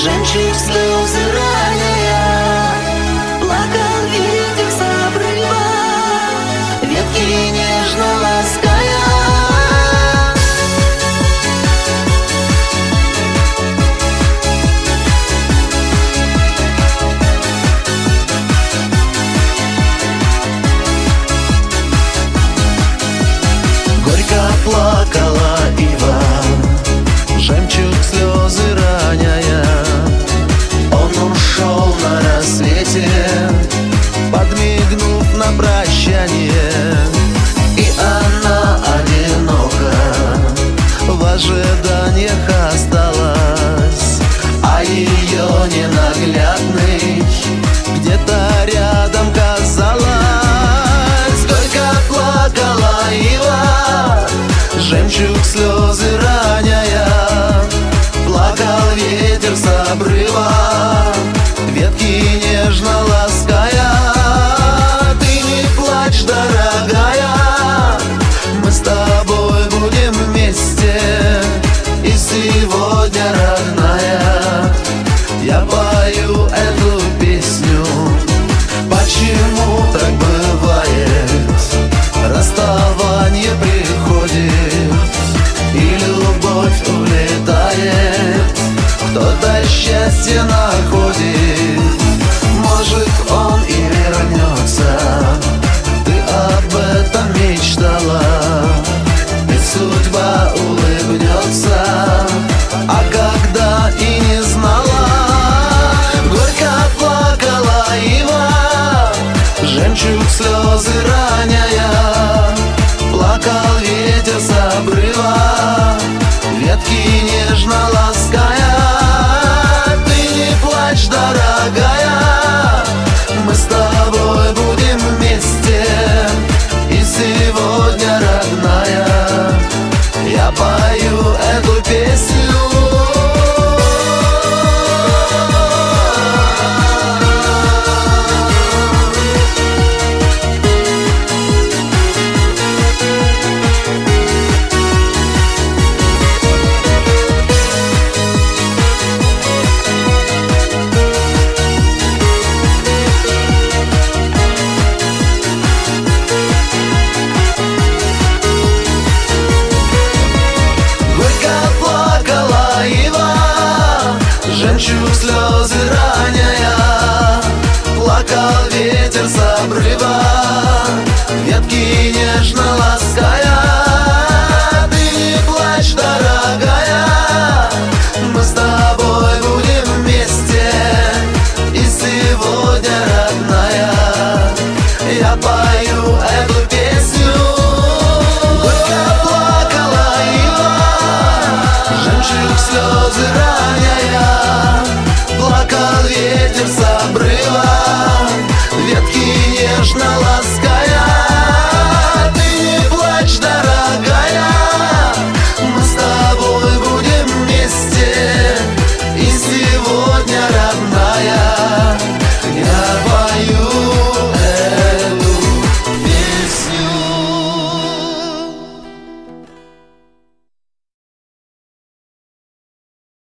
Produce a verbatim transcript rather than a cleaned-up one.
Жемчуг слезы роняя, плакал ветер с обрыва, ветки нежно лаская. Горько плакала ива, жемчуг слезы роняя. Он ушел на рассвете, подмигнув на прощание. И она одинока в ожиданиях осталась, а ее ненаглядный где-то рядом казалось. Горько плакала ива, жемчуг слезы роняя, плакал ветер с обрыва, ветки нежно лаская. Ты не плачь, дорогая, мы с тобой будем вместе. И сегодня, родная, я пою эту песню. Почему так бывает? Расставание приходит, и любовь улетает, кто-то счастье находит. Может, он и вернется, ты об этом мечтала, и судьба улыбнется, а когда и не знала. Горько плакала ива, жемчуг слезы роняя, плакал ветер с обрыва, ветки нежно лаская.